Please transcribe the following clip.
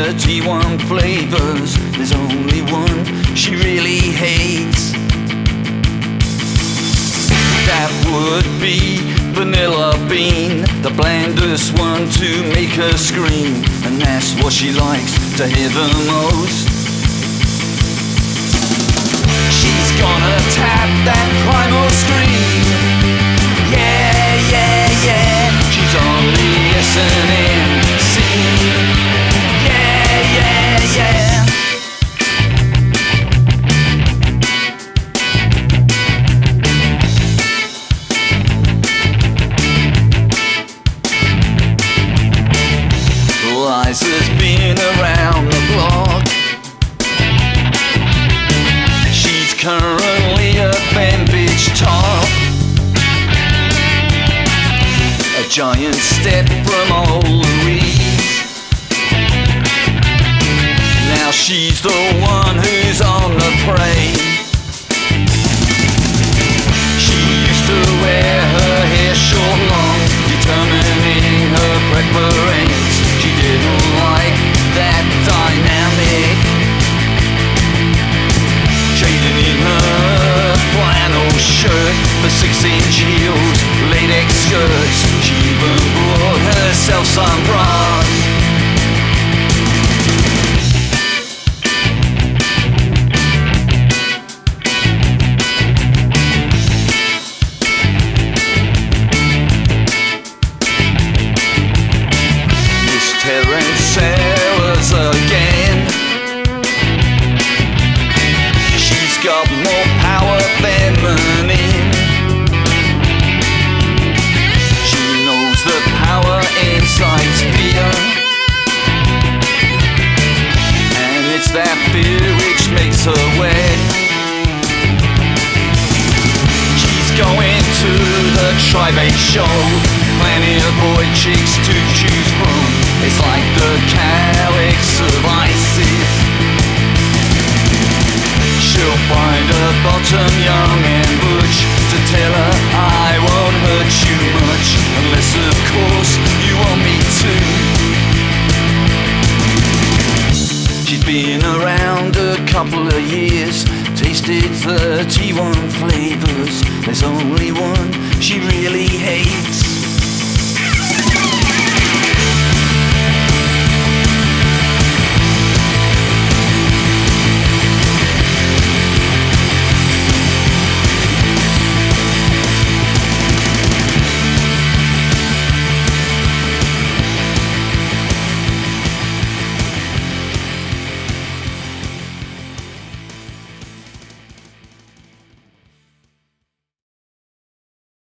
31 flavors. There's only one she really hates. That would be vanilla bean, the blandest one to make her scream. And that's what she likes to hear the most. She's gonna tap that primal scream. Yeah, yeah, yeah. She's only listening, singing. Yeah, yeah, yeah. Liza's been around the block. She's currently a Bembridge top, a giant step from old Louise. Now she's the one who's on the prey. She used to wear her hair short long, determining her preference. She didn't like that dynamic, trading in her flannel shirt for 6-inch heels, latex skirts. She even bought herself some bras. Terence Sellers again. She's got more power feminine. She knows the power incites fear, and it's that fear which makes her wed. She's going to the Tri-Base show, plenty of boy chicks to choose from. It's like the calyx of Isis. She'll find her bottom young and butch to tell her I won't hurt you much, unless of course you want me to. She's been around a couple of years, tasted 31 flavors. There's only one she really